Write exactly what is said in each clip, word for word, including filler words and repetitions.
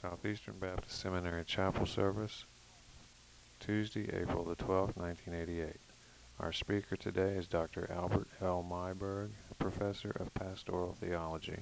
Southeastern Baptist Seminary Chapel Service, Tuesday, April the twelfth, nineteen eighty-eight. Our speaker today is Doctor Albert L. Myberg, Professor of Pastoral Theology.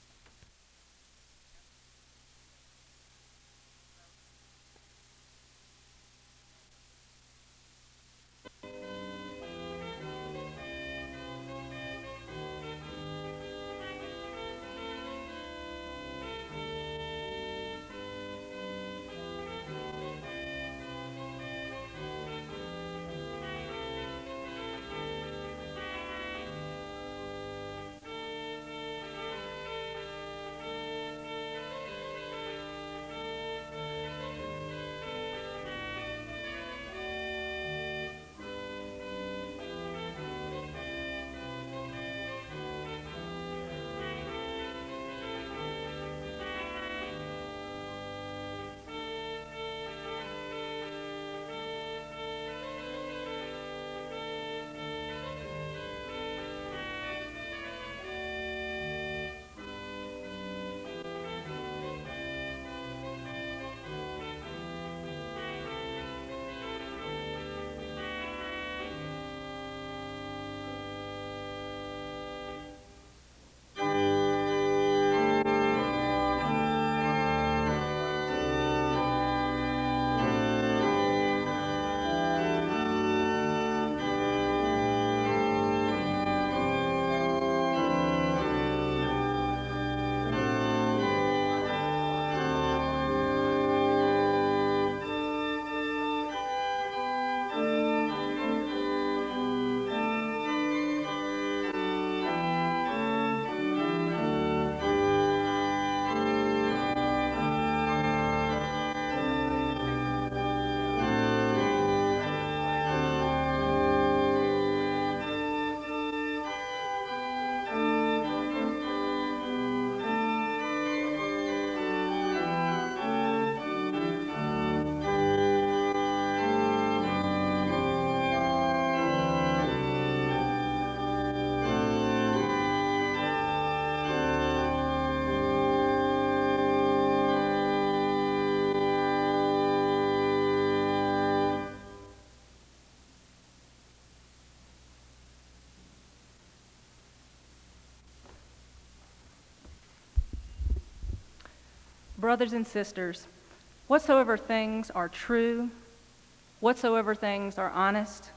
Brothers and sisters, whatsoever things are true, whatsoever things are honest,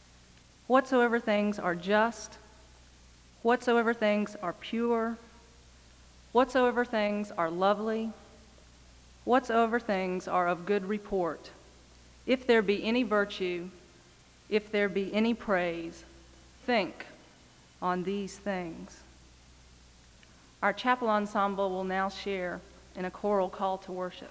whatsoever things are just, whatsoever things are pure, whatsoever things are lovely, whatsoever things are of good report, if there be any virtue, if there be any praise, think on these things. Our chapel ensemble will now share in a choral call to worship.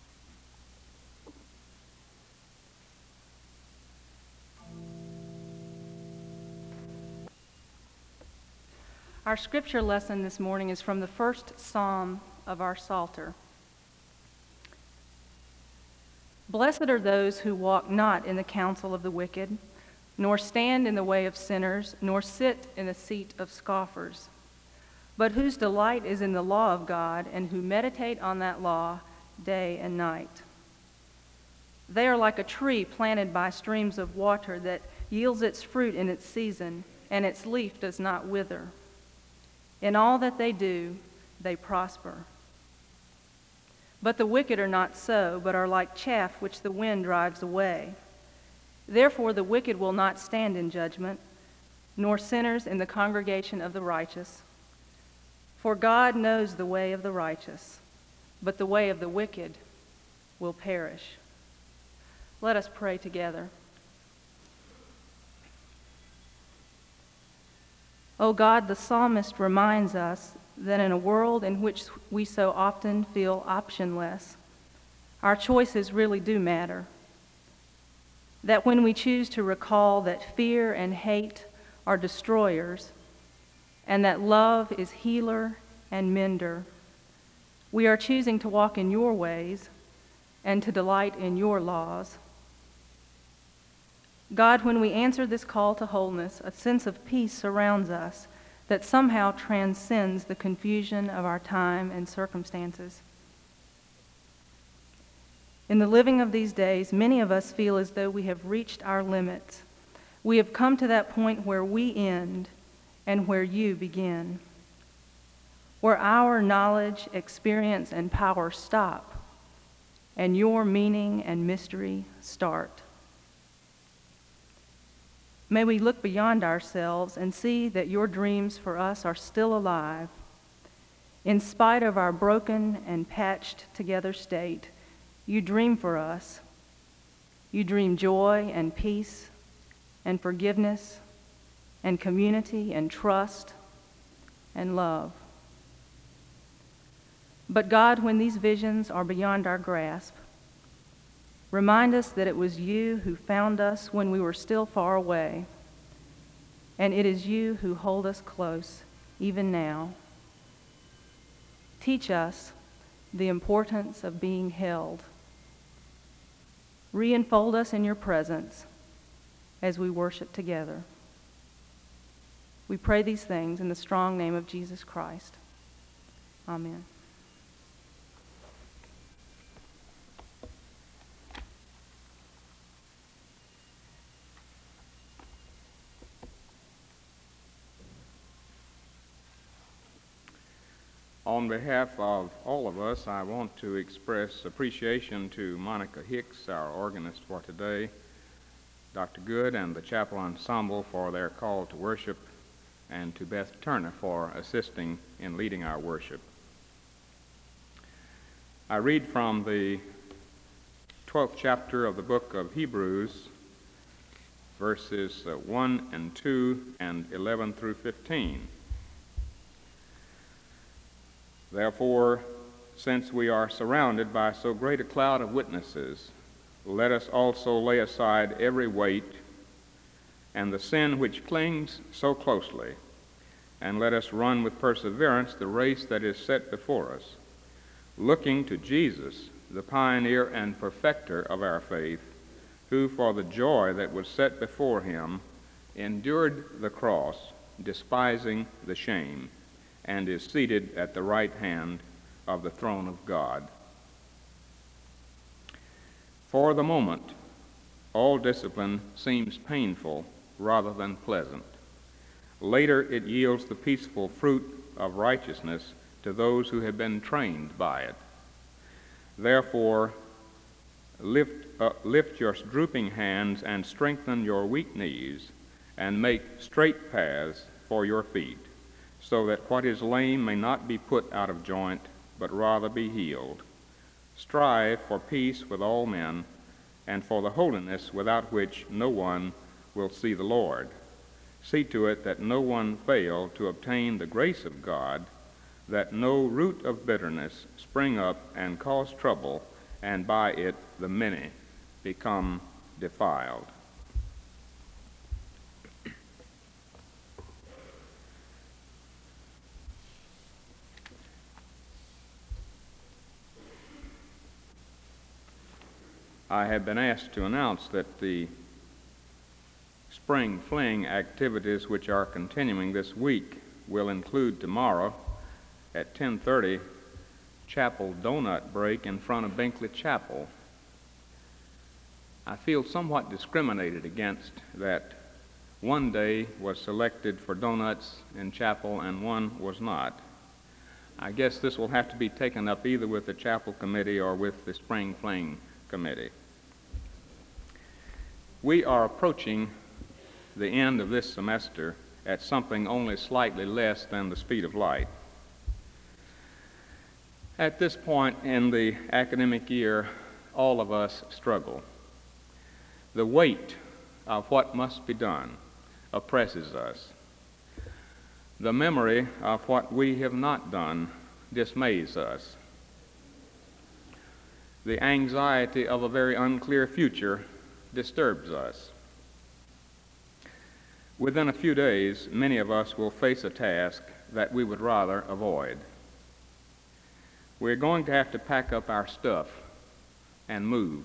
Our scripture lesson this morning is from the first psalm of our Psalter. Blessed are those who walk not in the counsel of the wicked, nor stand in the way of sinners, nor sit in the seat of scoffers, but whose delight is in the law of God, and who meditate on that law day and night. They are like a tree planted by streams of water that yields its fruit in its season, and its leaf does not wither. In all that they do, they prosper. But the wicked are not so, but are like chaff which the wind drives away. Therefore the wicked will not stand in judgment, nor sinners in the congregation of the righteous. For God knows the way of the righteous, but the way of the wicked will perish. Let us pray together. O God, the psalmist reminds us that in a world in which we so often feel optionless, our choices really do matter. That when we choose to recall that fear and hate are destroyers, and that love is healer and mender, we are choosing to walk in your ways and to delight in your laws. God, when we answer this call to wholeness, a sense of peace surrounds us that somehow transcends the confusion of our time and circumstances. In the living of these days, many of us feel as though we have reached our limits. We have come to that point where we end and where you begin, where our knowledge, experience, and power stop, and your meaning and mystery start. May we look beyond ourselves and see that your dreams for us are still alive. In spite of our broken and patched together state, you dream for us. You dream joy and peace and forgiveness and community and trust and love. But God, when these visions are beyond our grasp, remind us that it was you who found us when we were still far away, and it is you who hold us close even now. Teach us the importance of being held. Re-enfold us in your presence as we worship together. We pray these things in the strong name of Jesus Christ. Amen. On behalf of all of us, I want to express appreciation to Monica Hicks, our organist for today, Doctor Good, and the chapel ensemble for their call to worship, and to Beth Turner for assisting in leading our worship. I read from the twelfth chapter of the book of Hebrews, verses uh, one and two and eleven through fifteen. Therefore, since we are surrounded by so great a cloud of witnesses, let us also lay aside every weight and the sin which clings so closely, and let us run with perseverance the race that is set before us, looking to Jesus, the pioneer and perfecter of our faith, who for the joy that was set before him endured the cross, despising the shame, and is seated at the right hand of the throne of God. For the moment, all discipline seems painful rather than pleasant. Later, it yields the peaceful fruit of righteousness to those who have been trained by it. Therefore, lift, uh, lift your drooping hands and strengthen your weak knees, and make straight paths for your feet, so that what is lame may not be put out of joint, but rather be healed. Strive for peace with all men, and for the holiness without which no one will see the Lord. See to it that no one fail to obtain the grace of God, that no root of bitterness spring up and cause trouble, and by it the many become defiled. I have been asked to announce that the spring fling activities which are continuing this week will include tomorrow at ten thirty chapel donut break in front of Binkley Chapel. I feel somewhat discriminated against that one day was selected for donuts in chapel and one was not. I guess this will have to be taken up either with the chapel committee or with the spring fling committee. We are approaching the end of this semester at something only slightly less than the speed of light. At this point in the academic year, all of us struggle. The weight of what must be done oppresses us. The memory of what we have not done dismays us. The anxiety of a very unclear future disturbs us. Within a few days, many of us will face a task that we would rather avoid. We're going to have to pack up our stuff and move.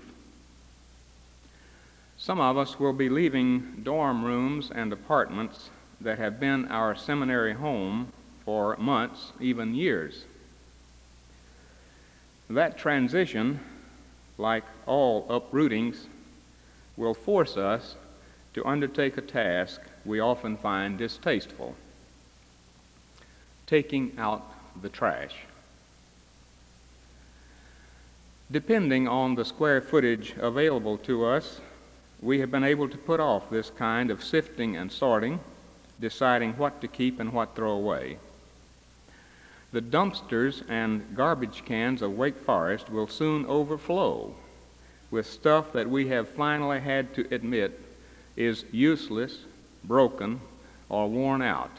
Some of us will be leaving dorm rooms and apartments that have been our seminary home for months, even years. That transition like all uprootings, will force us to undertake a task we often find distasteful: taking out the trash. Depending on the square footage available to us, we have been able to put off this kind of sifting and sorting, deciding what to keep and what throw away. The dumpsters and garbage cans of Wake Forest will soon overflow with stuff that we have finally had to admit is useless, broken, or worn out.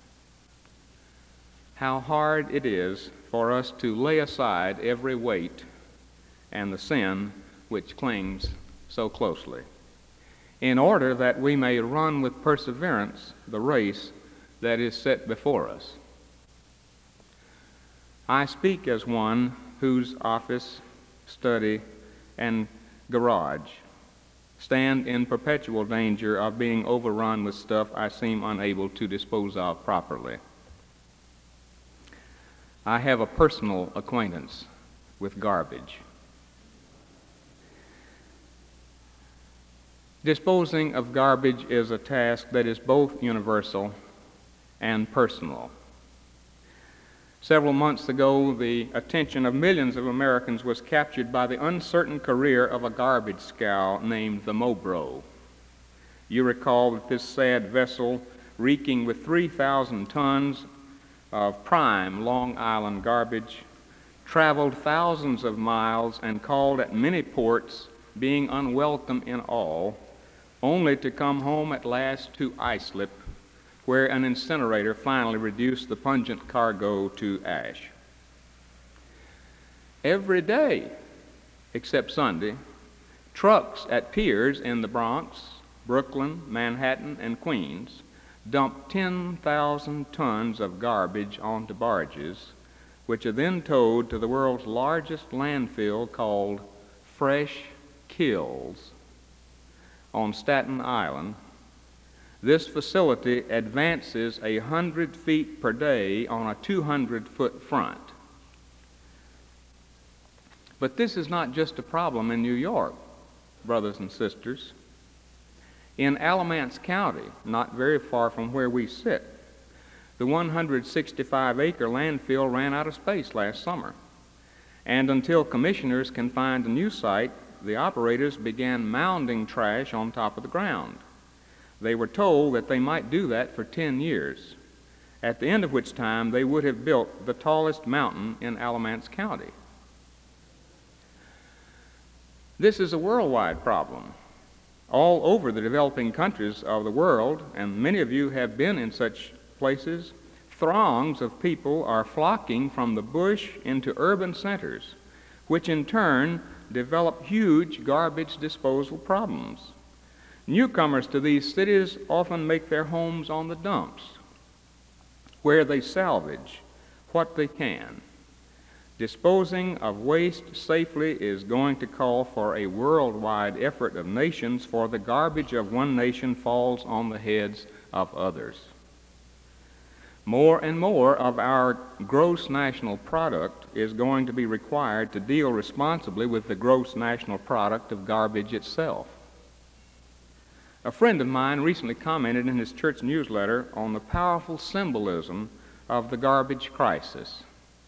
How hard it is for us to lay aside every weight and the sin which clings so closely, in order that we may run with perseverance the race that is set before us. I speak as one whose office, study, and garage stand in perpetual danger of being overrun with stuff I seem unable to dispose of properly. I have a personal acquaintance with garbage. Disposing of garbage is a task that is both universal and personal. Several months ago, the attention of millions of Americans was captured by the uncertain career of a garbage scow named the Mobro. You recall that this sad vessel, reeking with three thousand tons of prime Long Island garbage, traveled thousands of miles and called at many ports, being unwelcome in all, only to come home at last to Islip, where an incinerator finally reduced the pungent cargo to ash. Every day, except Sunday, trucks at piers in the Bronx, Brooklyn, Manhattan, and Queens dumped ten thousand tons of garbage onto barges, which are then towed to the world's largest landfill called Fresh Kills on Staten Island. This facility advances a hundred feet per day on a two hundred foot front. But this is not just a problem in New York, brothers and sisters. In Alamance County, not very far from where we sit, the one hundred sixty-five acre landfill ran out of space last summer. And until commissioners can find a new site, the operators began mounding trash on top of the ground. They were told that they might do that for ten years, at the end of which time they would have built the tallest mountain in Alamance County. This is a worldwide problem. All over the developing countries of the world, and many of you have been in such places, throngs of people are flocking from the bush into urban centers, which in turn develop huge garbage disposal problems. Newcomers to these cities often make their homes on the dumps, where they salvage what they can. Disposing of waste safely is going to call for a worldwide effort of nations, for the garbage of one nation falls on the heads of others. More and more of our gross national product is going to be required to deal responsibly with the gross national product of garbage itself. A friend of mine recently commented in his church newsletter on the powerful symbolism of the garbage crisis.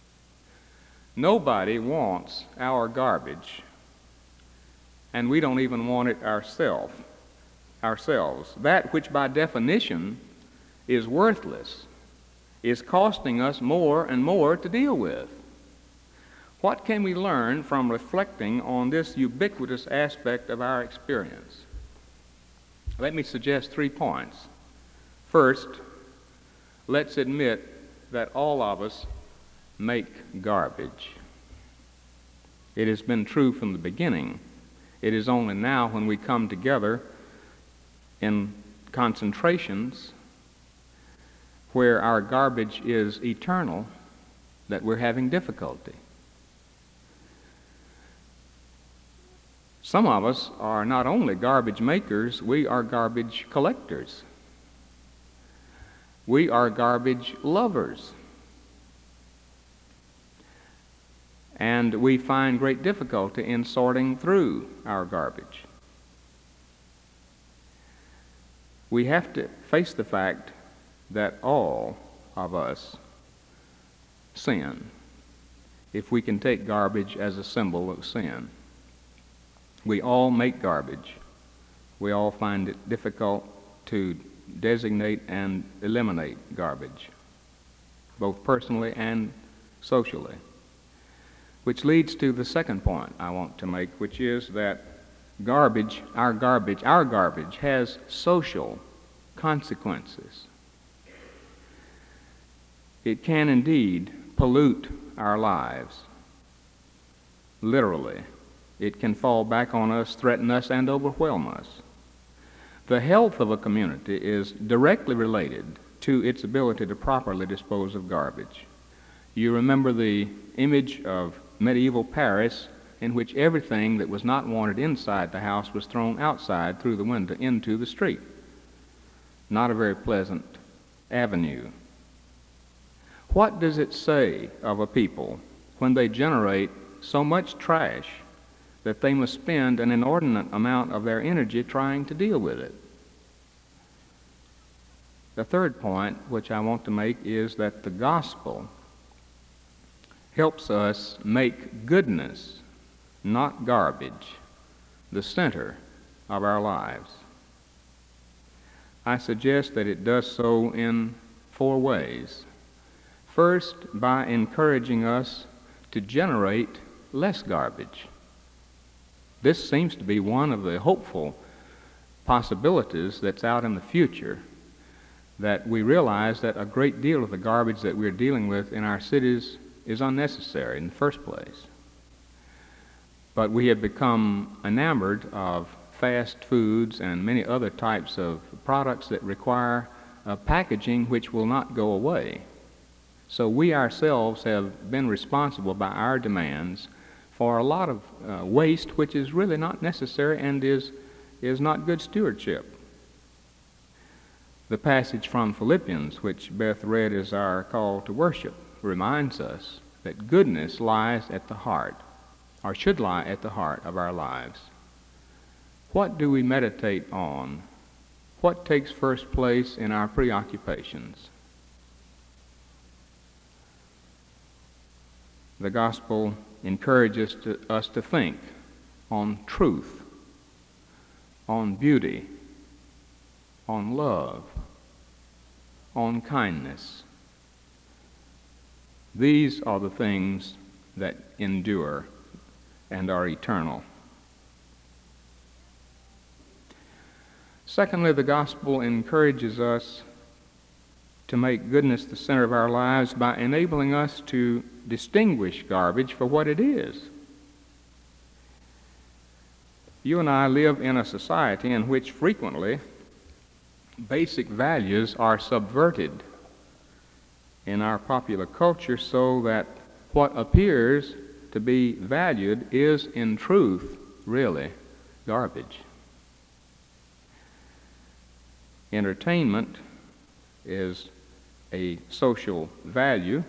Nobody wants our garbage, and we don't even want it ourself, ourselves. That which by definition is worthless is costing us more and more to deal with. What can we learn from reflecting on this ubiquitous aspect of our experience? Let me suggest three points. First, let's admit that all of us make garbage. It has been true from the beginning. It is only now, when we come together in concentrations where our garbage is eternal, that we're having difficulty. Some of us are not only garbage makers, we are garbage collectors. We are garbage lovers. and we find great difficulty in sorting through our garbage. We have to face the fact that all of us sin, if we can take garbage as a symbol of sin. We all make garbage. We all find it difficult to designate and eliminate garbage, both personally and socially. Which leads to the second point I want to make, which is that garbage, our garbage, our garbage has social consequences. It can indeed pollute our lives, literally. It can fall back on us, threaten us, and overwhelm us. The health of a community is directly related to its ability to properly dispose of garbage. You remember the image of medieval Paris, in which everything that was not wanted inside the house was thrown outside through the window into the street. Not a very pleasant avenue. What does it say of a people when they generate so much trash that they must spend an inordinate amount of their energy trying to deal with it? The third point which I want to make is that the gospel helps us make goodness, not garbage, the center of our lives. I suggest that it does so in four ways. First, by encouraging us to generate less garbage. This seems to be one of the hopeful possibilities that's out in the future, that we realize that a great deal of the garbage that we're dealing with in our cities is unnecessary in the first place. But we have become enamored of fast foods and many other types of products that require uh, packaging which will not go away. So we ourselves have been responsible by our demands for a lot of uh, waste which is really not necessary and is, is not good stewardship. The passage from Philippians, which Beth read as our call to worship, reminds us that goodness lies at the heart, or should lie at the heart of our lives. What do we meditate on? What takes first place in our preoccupations? The gospel encourages to, us to think on truth, on beauty, on love, on kindness. These are the things that endure and are eternal. Secondly, the gospel encourages us to make goodness the center of our lives by enabling us to distinguish garbage for what it is. You and I live in a society in which frequently basic values are subverted in our popular culture so that what appears to be valued is in truth really garbage. Entertainment is a social value,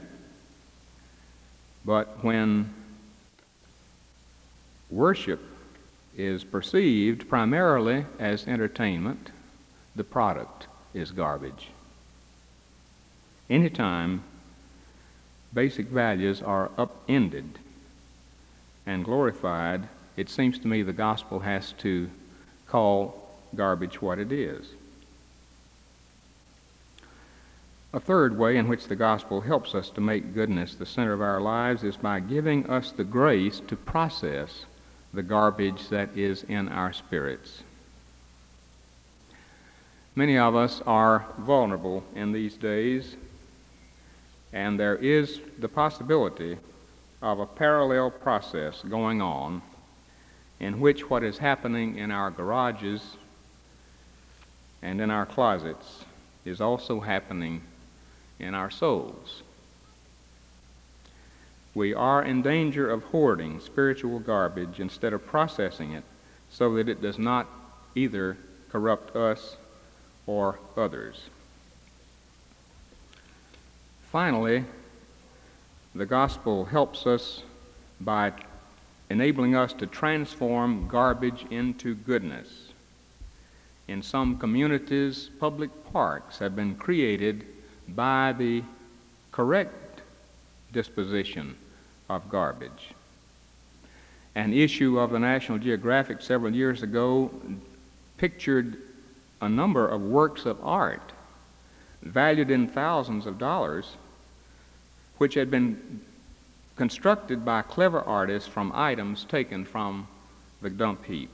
but when worship is perceived primarily as entertainment, the product is garbage. Anytime basic values are upended and glorified, it seems to me the gospel has to call garbage what it is. A third way in which the gospel helps us to make goodness the center of our lives is by giving us the grace to process the garbage that is in our spirits. Many of us are vulnerable in these days, and there is the possibility of a parallel process going on in which what is happening in our garages and in our closets is also happening in our souls. We are in danger of hoarding spiritual garbage instead of processing it so that it does not either corrupt us or others. Finally, the gospel helps us by enabling us to transform garbage into goodness. In some communities, public parks have been created by the correct disposition of garbage. An issue of the National Geographic several years ago pictured a number of works of art valued in thousands of dollars, which had been constructed by clever artists from items taken from the dump heap.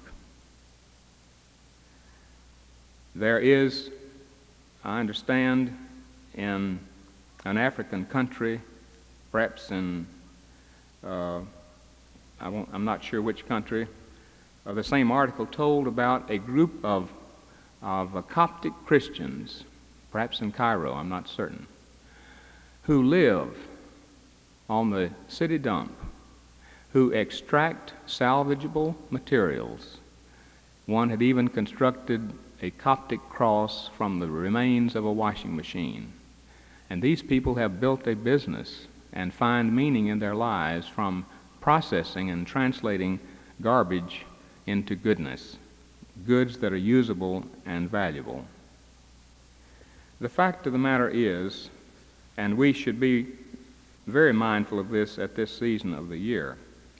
There is, I understand, in an African country, perhaps in, uh, I won't, I'm not sure which country, uh, the same article told about a group of, of uh, Coptic Christians, perhaps in Cairo, I'm not certain, who live on the city dump, who extract salvageable materials. One had even constructed a Coptic cross from the remains of a washing machine. And these people have built a business and find meaning in their lives from processing and translating garbage into goodness, goods that are usable and valuable. The fact of the matter is, and we should be very mindful of this at this season of the year,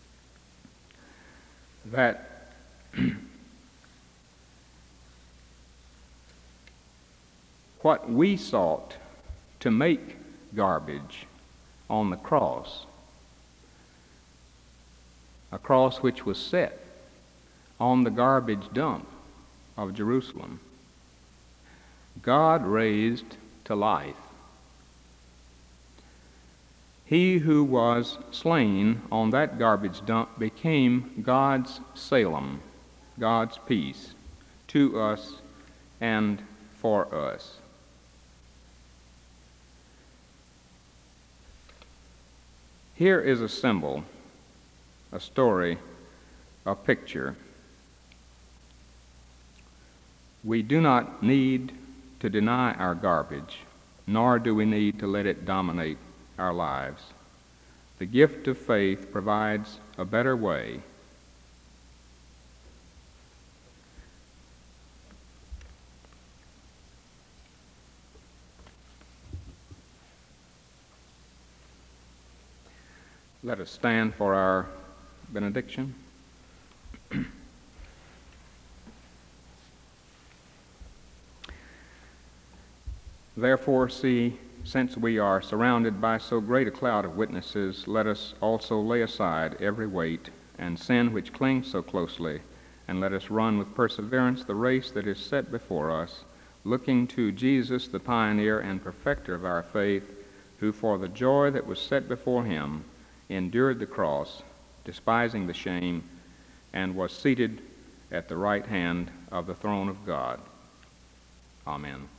that what we sought to make garbage on the cross, a cross which was set on the garbage dump of Jerusalem, God raised to life. He who was slain on that garbage dump became God's Salem, God's peace, to us and for us. Here is a symbol, a story, a picture. We do not need to deny our garbage, nor do we need to let it dominate our lives. The gift of faith provides a better way. Let us stand for our benediction. Therefore, see, since we are surrounded by so great a cloud of witnesses, let us also lay aside every weight and sin which clings so closely, and let us run with perseverance the race that is set before us, looking to Jesus, the pioneer and perfecter of our faith, who for the joy that was set before him endured the cross, despising the shame, and was seated at the right hand of the throne of God. Amen.